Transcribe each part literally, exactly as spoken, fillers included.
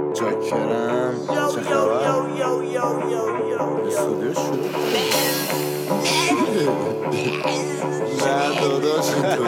چاکرم. چه خبر؟ استودیو شروع نه داداش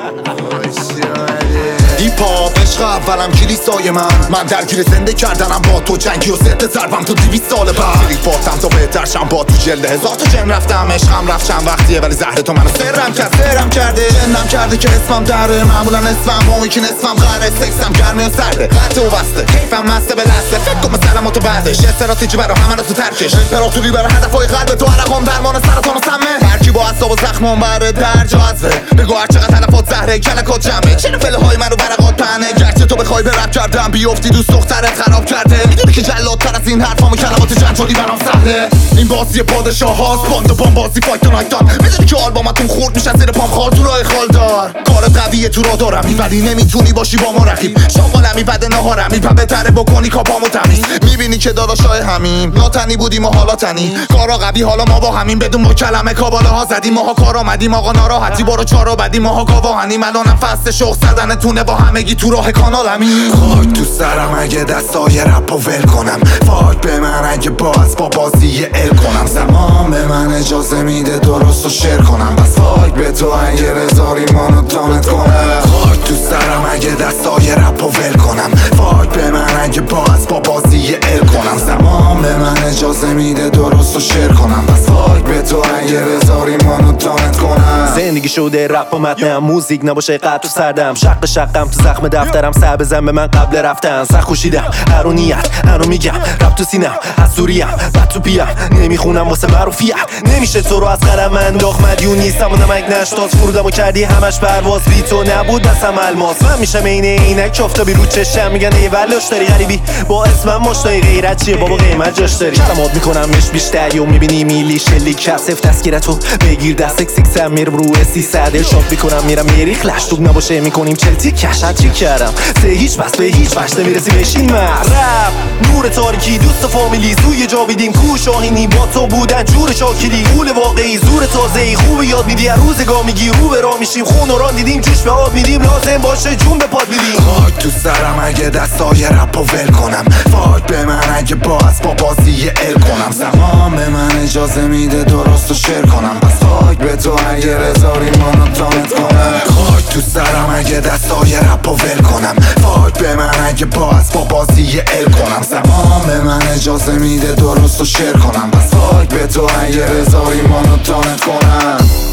هیپ هاپ عشق اولم کلیسای من من درگیر زنده کردنم با تو جنگی و ضد ضربم تو دویست سال بعد کلیک باتم تا بهتر شم با تو جلد هزار تا جن رفتم عشقم رفت چند وقتیه ولی زهر تو منو سرم کرد سرم کرده جنم کرده که اسمم دره معمولا اسمم با یکی نصفم قره سکسم گرمی و سرده قطع و بسته کیفم مسته به دسته فکر کن مثلا تو بعدش استراتژی برا همه رو تو ترکش امپراتوری برا هدفای قلب تو عرقم درمان سرطان و سمه هرکی با اعصاب و زخمم بره در جاذبه بگو هر چقدر تلفات زهره کلکات جمعه چرا فلهای منو برقات پنه گرچه تو بخوای به رپ کردم بیفتی دوست دخترت خراب کرده میدونی که جلادتر از این حرفام و کلمات جنجالی برام سهله این بازی پادشاه هاست باند و بام بازی فایت و نایتان میدونی که آلبومتون خورد میشن زیر پام خال تو راه خالدار کارت قویه تو را دارم ولی نمیتونی باشی با ما رقیب شامالمی بده نهارمی پا بهتره بکنی کاپامو تمیز میبینی که داداشای همیم ناتنی بودیم و حالا تنی کارا قوی حالا ما با همین بدون با کلمه کابالاها زدیم ماها کار آمدیم آقا ناراحتی برو چارا بدی ماها گاواهنیم الانم فست شوق زدنتونه با همگی تو راه کانالمی خاک تو سرم اگه دستای رپو ول کنم فاک به من اگه باز با بازی ال کنم زمان به من اجازه میده درست و شعر کنم بس فاک به تو اگه رضا ریمانو دانت کنم خاک تو سرم اگه دستای رپو ول کنم فاک به من اگه باز با بازی ال کنم زمان به من اجازه میده درست و شعر کنم بس فاک به تو اگه رضا ریمانو دانت کنم زندگی شده رپ و متنم موزیک نباشه قطع تو سردم شق شقم تو زخم دفترم سر بزن به من قبل رفتن سخت خوشیدم هرو نیت هرو میگم رپ تو سینم حضوریم بد تو پیم نمیخونم واسه معروفیت نمیشه تو رو از قلم انداخت مدیون نیستم و نمک نشتاز فرودم و کردی همش پرواز بی تو نبود دستم الماس من میشم عین عینک آفتابی رو چشم میگن ای ولاش داری غریبی با اسمم مشتای غیرت چیه بابا قیمت جاش داری کلمات میکنمش بیشتر یو میبینی میلی شلیک کسف تسکیرتو بگیر دست سیکسم میرم رو سیصد شات میکنم میرم میری خلش تو نباشه میکنیم چلتی کش چی کردم سه هیچ بس به هیچ وقت نمیرسی بشین مرد رپ نور تاریکی دوست فامیلی سوی جا بیدیم کو شاهینی با تو بودن جور شاکلی قول واقعی زور تازه‌ای خوب یاد میدی هر روزگار میگی رو به راه میشیم خون و ران دیدیم جوش به آب میدیم لازم باشه جون به پاد میدیم خاک تو سرم اگه دستای رپو ول کنم فاک به من اگه باز با بازی ال کنم زمان به من اجازه میده درست و شعر کنم بس فاک به تو اگه رضا ریمانو دانت کنم خاک تو سرم اگه دستای رپو ول کنم فاک به من اگه باز با بازی ال کنم زمان به من اجازه میده درست و شعر کنم بس فاک به تو اگه رضا ریمانو دانت کنم